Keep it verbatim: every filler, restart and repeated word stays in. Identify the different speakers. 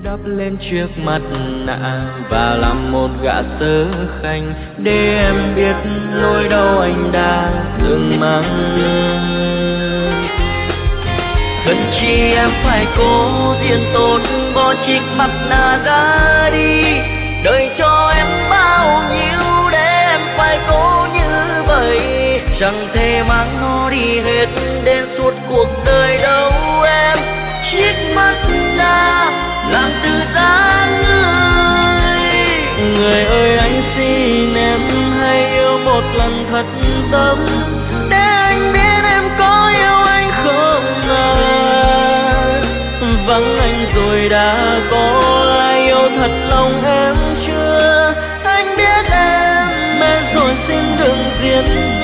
Speaker 1: đắp lên chiếc mặt nạ và làm một gã sớ khanh để em biết nỗi đau anh đã từng mang. Cần chi em phải cố diện tốt bỏ chiếc mặt nạ ra đi, đời cho em bao nhiêu để em phải cố như vậy, chẳng thể mang nó đi hết đến suốt cuộc đời đâu em. Chiếc mắt nạ làm từ da người, người ơi anh xin em hãy yêu một lần thật tâm để anh biết em có yêu anh không ngờ. Vắng anh rồi đã có ai yêu thật lòng em chưa? Anh biết em mệt rồi xin đừng diễn